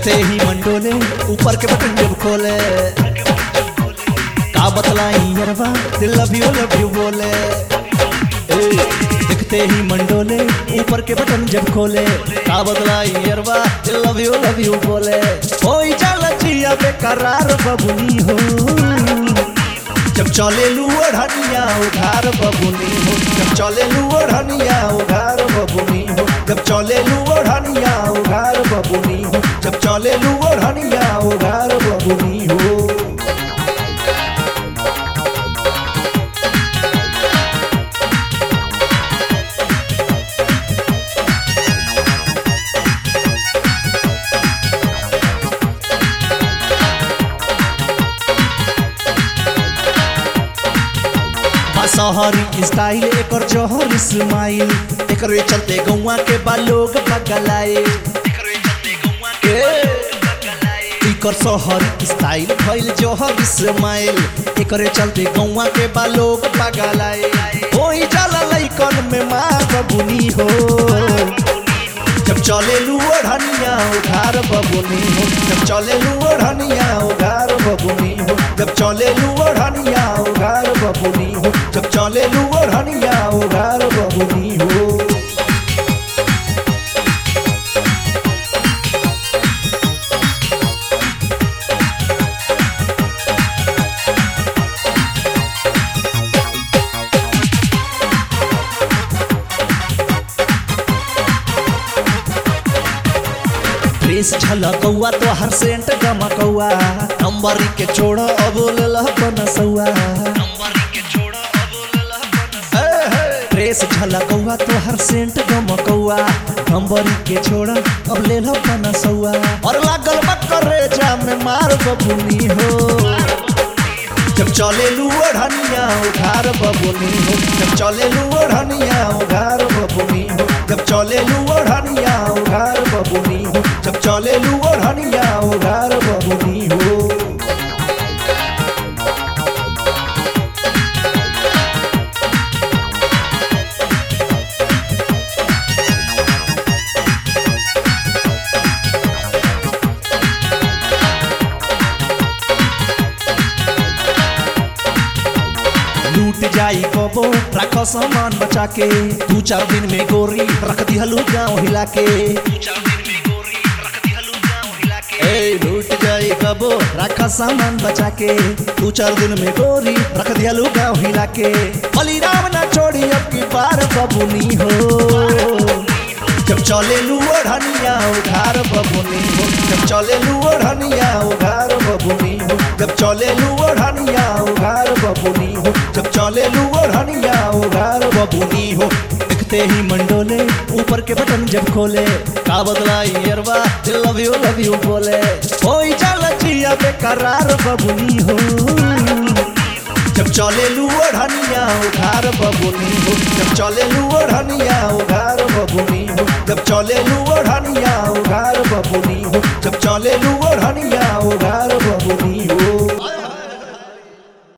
देखते ही मंडोले ऊपर के बटन जब खोले का बतलाई यरवा दिल लव यू बोले। देखते ही मंडोले ऊपर के बटन जब खोले का बतलाई यरवा दिल लव यू बोले। कोई चल चिया बेकरार बबुनी हो जब चले लू ओढ़निया उधार बबुनी हो। जब चले लू ओढ़निया उधार बबुनी हो। जब चले लू ओढ़निया उधार बबुनी हो। जब चले लू ओढ़निया उधार बबुनी हो। शहरी स्टाइल एकर जहर स्माइल एकरे चलते गौवा के बालोग पगलाए। एकर शहरी स्टाइल भइल जहर स्माइल एकरे चलते गौवा के बालोग पगलाए। होई जाला लइकन में मार बबुनी हो जब चले लू ओढ़निया उधार बबुनी हो। जब चले लू ओढ़निया उधार बबुनी हो। जब चले लू ओढ़निया उधार बबुनी हो। जब चले लू ओढ़निया उधार बबुनी हो। ड्रेस झलकौआ तो हर सेंट गमकौआ नंबर के छोड़ अब नसौआ। ड्रेस झलकौआ तो हर सेंट गमकौआ नंबर के छोड़ अब ले नसौआ। और लागल बकरे जाम में मार बबुनी हो जब चले लू ओढ़निया उधार बबुनी हो। जब चले लू ओढ़निया उधार बबुनी हो। जब चले लू ओढ़निया उधार बबुनी हो। जब चले लू ओढ़निया उधार बबुनी हो। लूट जाई कबो रखो सामान बचा के 2-4 दिन में गोरी रख दिहलू गाँव हिला के। लूट जाई कबो रखा सामान बचा के 2-4 दिन में गोरी रख दिहलू गाँव हिला के। बलिराम ना छोड़ी अब की बार बबुनी हो जब चले लू ओढ़निया उधार बबुनी हो। जब चले लू ओढ़निया उधार बबुनी हो। जब चले लू ओढ़निया उधार बबुनी हो। जब चले लू ओढ़निया उधार बबुनी हो। देखते ही मंडोले ऊपर के बटन जब खोले का बदलाई यरवा दिल लव यू बोले। कोई चल चिया बेकरार बबुनी हो जब चले लू ओढ़निया उधार बबुनी हो। जब चले लू ओढ़निया उधार बबुनी हो। जब चले लू ओढ़निया उधार बबुनी हो। जब चले लू ओढ़निया उधार